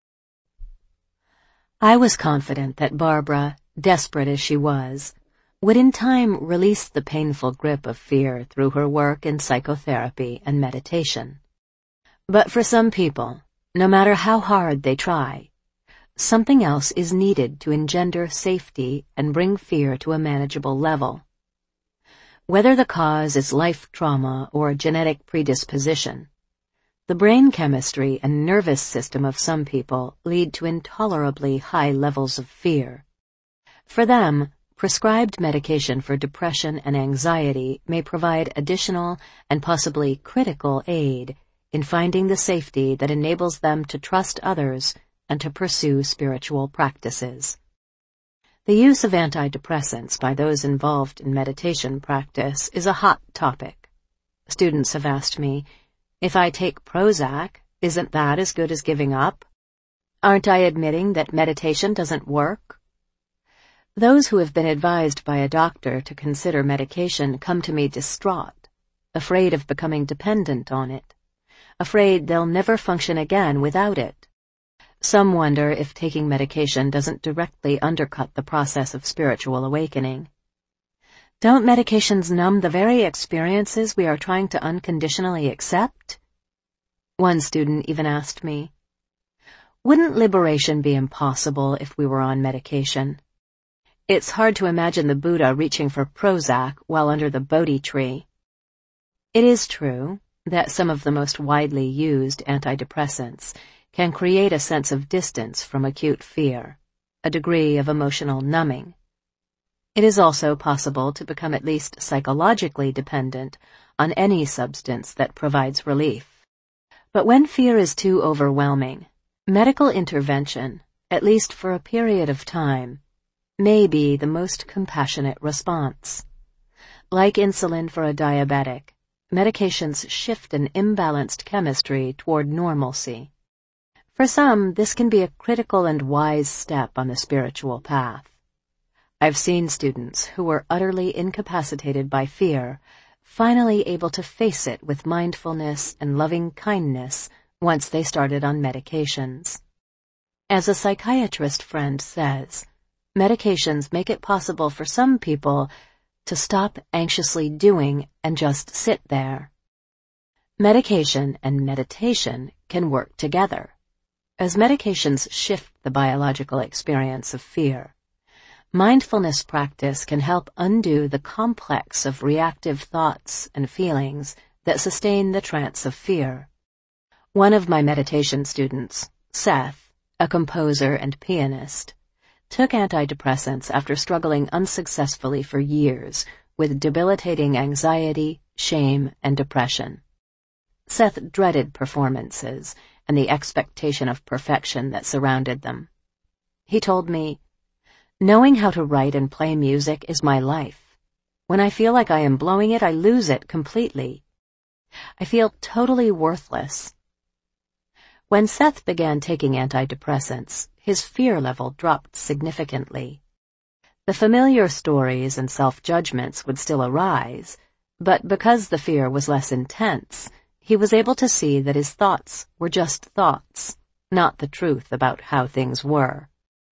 I was confident that Barbara, desperate as she was, would in time release the painful grip of fear through her work in psychotherapy and meditation. But for some people, no matter how hard they try, something else is needed to engender safety and bring fear to a manageable level. Whether the cause is life trauma or genetic predisposition, the brain chemistry and nervous system of some people lead to intolerably high levels of fear. For them, prescribed medication for depression and anxiety may provide additional and possibly critical aid in finding the safety that enables them to trust others and to pursue spiritual practices. The use of antidepressants by those involved in meditation practice is a hot topic. Students have asked me, if I take Prozac, isn't that as good as giving up? Aren't I admitting that meditation doesn't work? Those who have been advised by a doctor to consider medication come to me distraught, afraid of becoming dependent on it, afraid they'll never function again without it. Some wonder if taking medication doesn't directly undercut the process of spiritual awakening. Don't medications numb the very experiences we are trying to unconditionally accept? One student even asked me, wouldn't liberation be impossible if we were on medication? It's hard to imagine the Buddha reaching for Prozac while under the Bodhi tree. It is true that some of the most widely used antidepressants can create a sense of distance from acute fear, a degree of emotional numbing. It is also possible to become at least psychologically dependent on any substance that provides relief. But when fear is too overwhelming, medical intervention, at least for a period of time, may be the most compassionate response. Like insulin for a diabetic, medications shift an imbalanced chemistry toward normalcy. For some, this can be a critical and wise step on the spiritual path. I've seen students who were utterly incapacitated by fear finally able to face it with mindfulness and loving kindness once they started on medications. As a psychiatrist friend says, medications make it possible for some people to stop anxiously doing and just sit there. Medication and meditation can work together. As medications shift the biological experience of fear, mindfulness practice can help undo the complex of reactive thoughts and feelings that sustain the trance of fear. One of my meditation students, Seth, a composer and pianist, took antidepressants after struggling unsuccessfully for years with debilitating anxiety, shame, and depression. Seth dreaded performances and the expectation of perfection that surrounded them. He told me, "Knowing how to write and play music is my life. When I feel like I am blowing it, I lose it completely. I feel totally worthless." When Seth began taking antidepressants, his fear level dropped significantly. The familiar stories and self-judgments would still arise, but because the fear was less intense, he was able to see that his thoughts were just thoughts, not the truth about how things were.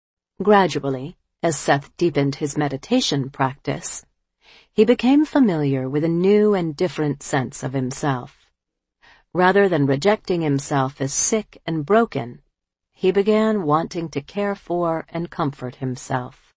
Gradually, as Seth deepened his meditation practice, he became familiar with a new and different sense of himself. Rather than rejecting himself as sick and broken, he began wanting to care for and comfort himself.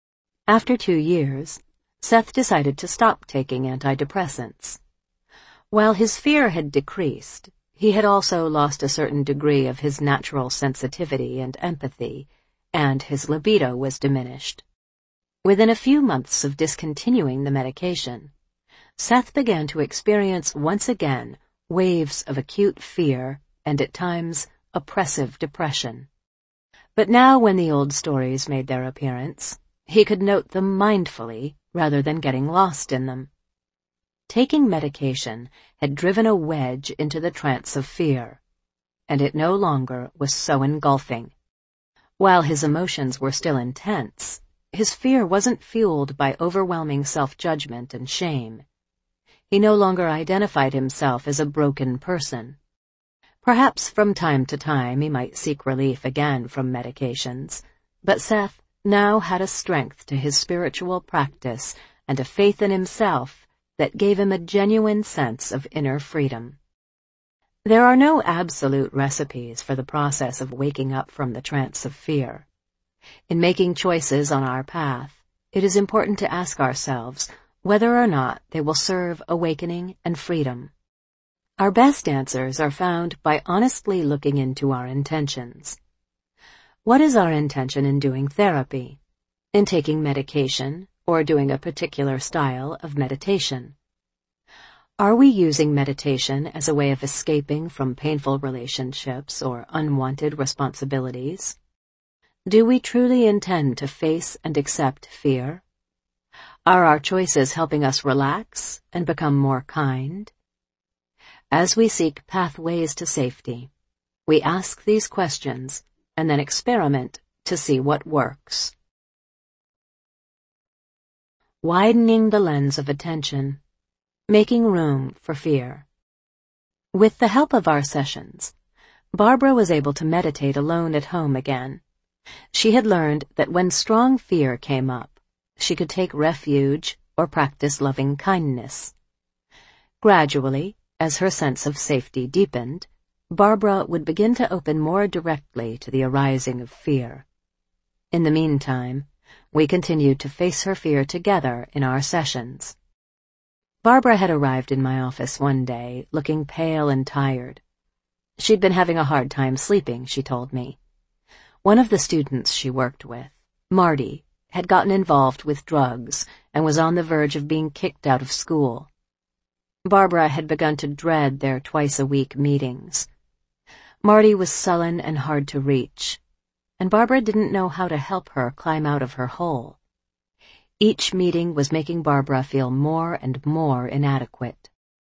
After 2 years, Seth decided to stop taking antidepressants. While his fear had decreased, he had also lost a certain degree of his natural sensitivity and empathy, and his libido was diminished. Within a few months of discontinuing the medication, Seth began to experience once again waves of acute fear and at times oppressive depression. But now when the old stories made their appearance, he could note them mindfully rather than getting lost in them. Taking medication had driven a wedge into the trance of fear, and it no longer was so engulfing. While his emotions were still intense, his fear wasn't fueled by overwhelming self-judgment and shame. He no longer identified himself as a broken person. Perhaps from time to time he might seek relief again from medications, but Seth now had a strength to his spiritual practice and a faith in himself that gave him a genuine sense of inner freedom. There are no absolute recipes for the process of waking up from the trance of fear. In making choices on our path, it is important to ask ourselves whether or not they will serve awakening and freedom. Our best answers are found by honestly looking into our intentions. What is our intention in doing therapy, in taking medication, or doing a particular style of meditation? Are we using meditation as a way of escaping from painful relationships or unwanted responsibilities? Do we truly intend to face and accept fear? Are our choices helping us relax and become more kind? As we seek pathways to safety, we ask these questions and then experiment to see what works. Widening the lens of attention. Making room for fear. With the help of our sessions, Barbara was able to meditate alone at home again. She had learned that when strong fear came up, she could take refuge or practice loving kindness. Gradually, as her sense of safety deepened, Barbara would begin to open more directly to the arising of fear. In the meantime, we continued to face her fear together in our sessions. Barbara had arrived in my office one day, looking pale and tired. She'd been having a hard time sleeping, she told me. One of the students she worked with, Marty, had gotten involved with drugs and was on the verge of being kicked out of school. Barbara had begun to dread their twice-a-week meetings. Marty was sullen and hard to reach, and Barbara didn't know how to help her climb out of her hole. Each meeting was making Barbara feel more and more inadequate.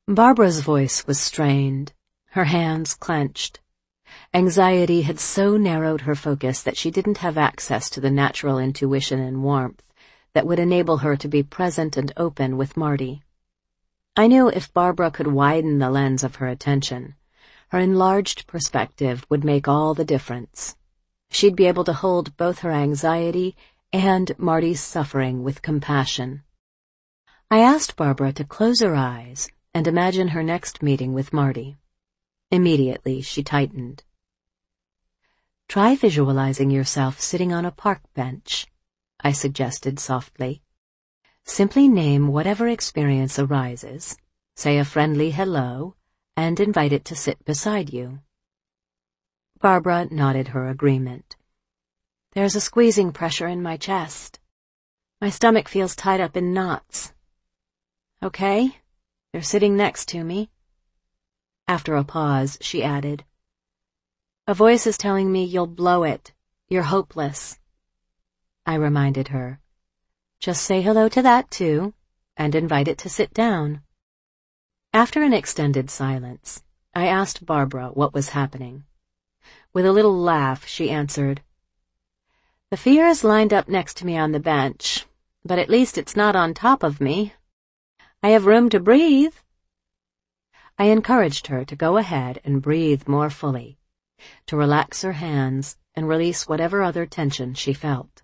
Barbara's voice was strained, her hands clenched. Anxiety had so narrowed her focus that she didn't have access to the natural intuition and warmth that would enable her to be present and open with Marty. I knew if Barbara could widen the lens of her attention, her enlarged perspective would make all the difference. She'd be able to hold both her anxiety and Marty's suffering with compassion. I asked Barbara to close her eyes and imagine her next meeting with Marty. Immediately, she tightened. "Try visualizing yourself sitting on a park bench," I suggested softly. "Simply name whatever experience arises, say a friendly hello, and invite it to sit beside you." Barbara nodded her agreement. "There's a squeezing pressure in my chest. My stomach feels tied up in knots. Okay, they're sitting next to me." After a pause, she added, "A voice is telling me you'll blow it. You're hopeless." I reminded her, "Just say hello to that too, and invite it to sit down." After an extended silence, I asked Barbara what was happening. With a little laugh, she answered, "The fear is lined up next to me on the bench, but at least it's not on top of me. I have room to breathe." I encouraged her to go ahead and breathe more fully, to relax her hands and release whatever other tension she felt.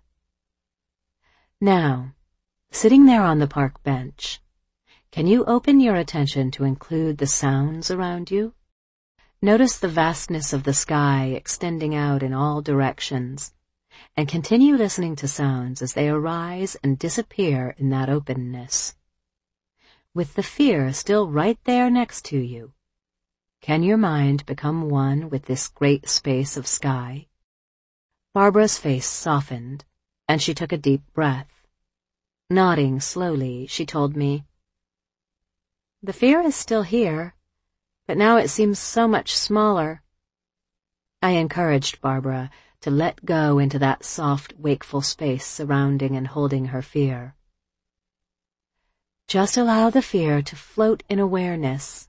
Now, sitting there on the park bench, can you open your attention to include the sounds around you? Notice the vastness of the sky extending out in all directions, and continue listening to sounds as they arise and disappear in that openness. With the fear still right there next to you, can your mind become one with this great space of sky? Barbara's face softened, and she took a deep breath. Nodding slowly, she told me, "The fear is still here, but now it seems so much smaller." I encouraged Barbara to let go into that soft, wakeful space surrounding and holding her fear. Just allow the fear to float in awareness.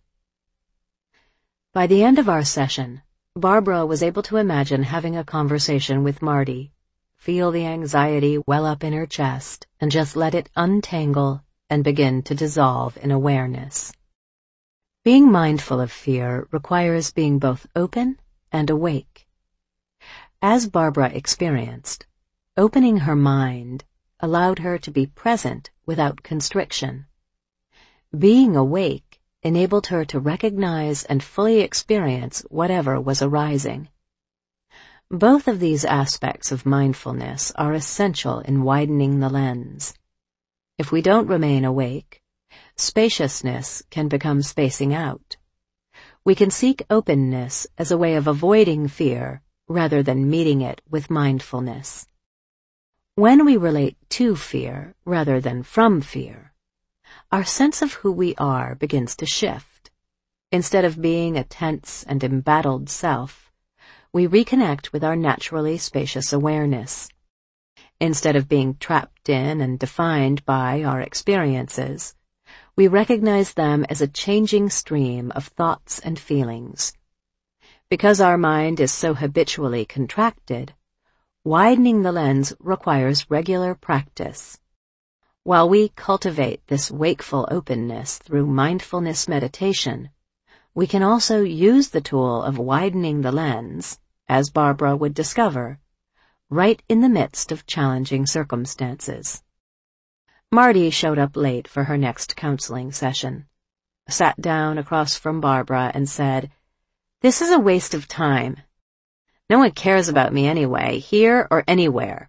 By the end of our session, Barbara was able to imagine having a conversation with Marty, feel the anxiety well up in her chest, and just let it untangle and begin to dissolve in awareness. Being mindful of fear requires being both open and awake. As Barbara experienced, opening her mind allowed her to be present without constriction. Being awake enabled her to recognize and fully experience whatever was arising. Both of these aspects of mindfulness are essential in widening the lens. If we don't remain awake, spaciousness can become spacing out. We can seek openness as a way of avoiding fear rather than meeting it with mindfulness. When we relate to fear rather than from fear, our sense of who we are begins to shift. Instead of being a tense and embattled self, we reconnect with our naturally spacious awareness. Instead of being trapped in and defined by our experiences, we recognize them as a changing stream of thoughts and feelings. Because our mind is so habitually contracted, widening the lens requires regular practice. While we cultivate this wakeful openness through mindfulness meditation, we can also use the tool of widening the lens, as Barbara would discover, right in the midst of challenging circumstances. Marty showed up late for her next counseling session, sat down across from Barbara and said, "This is a waste of time. No one cares about me anyway, here or anywhere."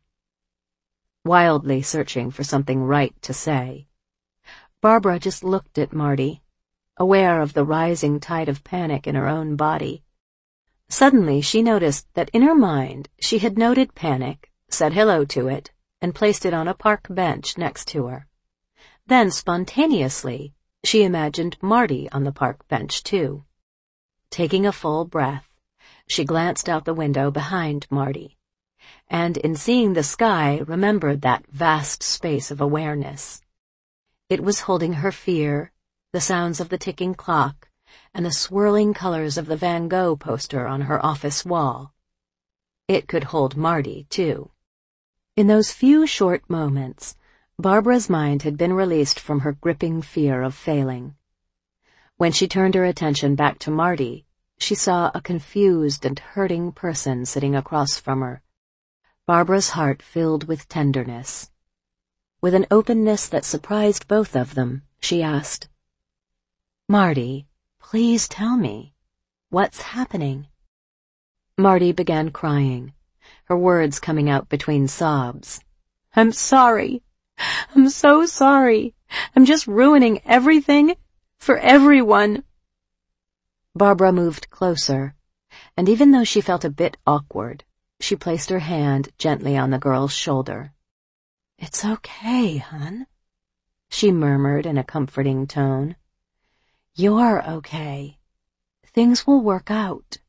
Wildly searching for something right to say, Barbara just looked at Marty, aware of the rising tide of panic in her own body. Suddenly she noticed that in her mind she had noted panic, said hello to it, and placed it on a park bench next to her. Then, spontaneously, she imagined Marty on the park bench too. Taking a full breath, she glanced out the window behind Marty, and in seeing the sky remembered that vast space of awareness. It was holding her fear, the sounds of the ticking clock, and the swirling colors of the Van Gogh poster on her office wall. It could hold Marty, too. In those few short moments, Barbara's mind had been released from her gripping fear of failing. When she turned her attention back to Marty, she saw a confused and hurting person sitting across from her. Barbara's heart filled with tenderness. With an openness that surprised both of them, she asked, "Marty, please tell me, what's happening?" Marty began crying, her words coming out between sobs. "I'm sorry. I'm so sorry. I'm just ruining everything for everyone." Barbara moved closer, and even though she felt a bit awkward, she placed her hand gently on the girl's shoulder. "It's okay, hon," she murmured in a comforting tone. "You're okay. Things will work out."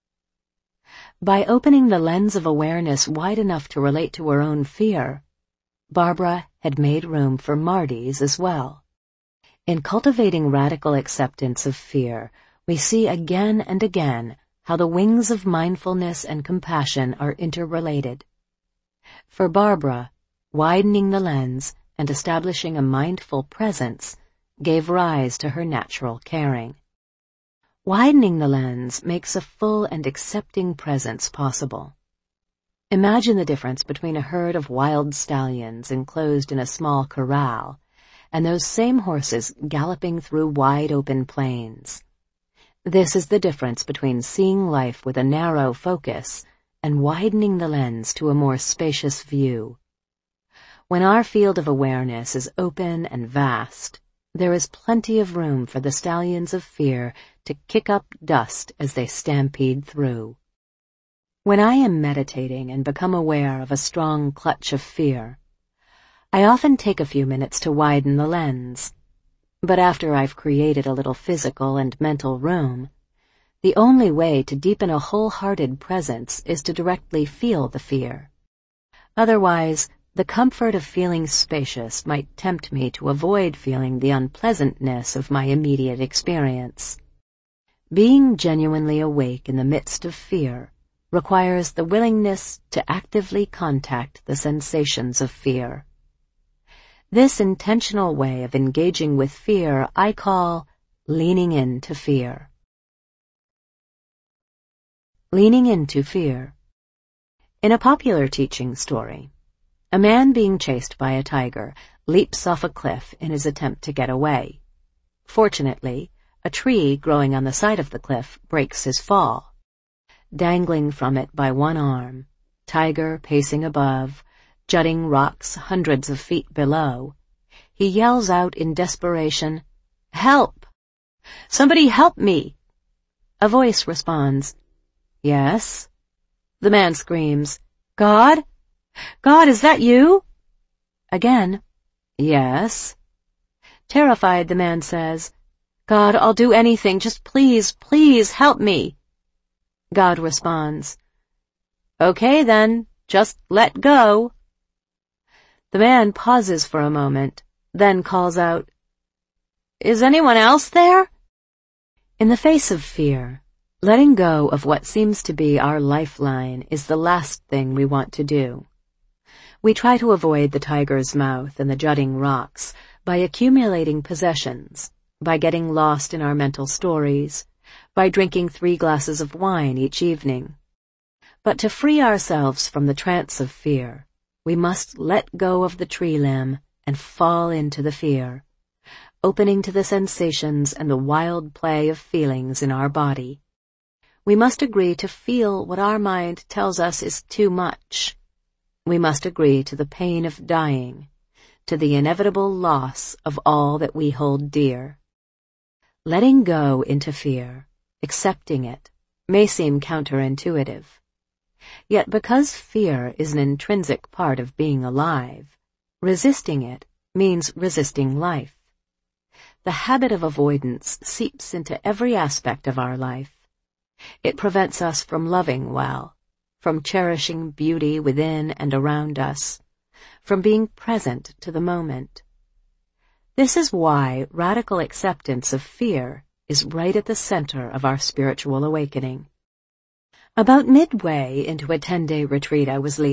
By opening the lens of awareness wide enough to relate to her own fear, Barbara had made room for Marty's as well. In cultivating radical acceptance of fear, we see again and again how the wings of mindfulness and compassion are interrelated. For Barbara, widening the lens and establishing a mindful presence gave rise to her natural caring. Widening the lens makes a full and accepting presence possible. Imagine the difference between a herd of wild stallions enclosed in a small corral and those same horses galloping through wide-open plains. This is the difference between seeing life with a narrow focus and widening the lens to a more spacious view. When our field of awareness is open and vast, there is plenty of room for the stallions of fear to kick up dust as they stampede through. When I am meditating and become aware of a strong clutch of fear, I often take a few minutes to widen the lens. But after I've created a little physical and mental room, the only way to deepen a wholehearted presence is to directly feel the fear. Otherwise, the comfort of feeling spacious might tempt me to avoid feeling the unpleasantness of my immediate experience. Being genuinely awake in the midst of fear requires the willingness to actively contact the sensations of fear. This intentional way of engaging with fear I call leaning into fear. Leaning into fear. In a popular teaching story, a man being chased by a tiger leaps off a cliff in his attempt to get away. Fortunately, a tree growing on the side of the cliff breaks his fall. Dangling from it by one arm, Tiger pacing above, jutting rocks hundreds of feet below, he yells out in desperation, "Help! Somebody help me!" A voice responds, "Yes." The man screams, "God? God, is that you?" Again, "Yes." Terrified, the man says, "God, I'll do anything. Just please, please help me." God responds, "Okay then, just let go." The man pauses for a moment, then calls out, "Is anyone else there?" In the face of fear, letting go of what seems to be our lifeline is the last thing we want to do. We try to avoid the tiger's mouth and the jutting rocks by accumulating possessions, by getting lost in our mental stories, by drinking 3 glasses of wine each evening. But to free ourselves from the trance of fear, we must let go of the tree limb and fall into the fear, opening to the sensations and the wild play of feelings in our body. We must agree to feel what our mind tells us is too much. We must agree to the pain of dying, to the inevitable loss of all that we hold dear. Letting go into fear, accepting it, may seem counterintuitive. Yet because fear is an intrinsic part of being alive, resisting it means resisting life. The habit of avoidance seeps into every aspect of our life. It prevents us from loving well, from cherishing beauty within and around us, from being present to the moment. This is why radical acceptance of fear is right at the center of our spiritual awakening. About midway into a 10-day retreat I was leading,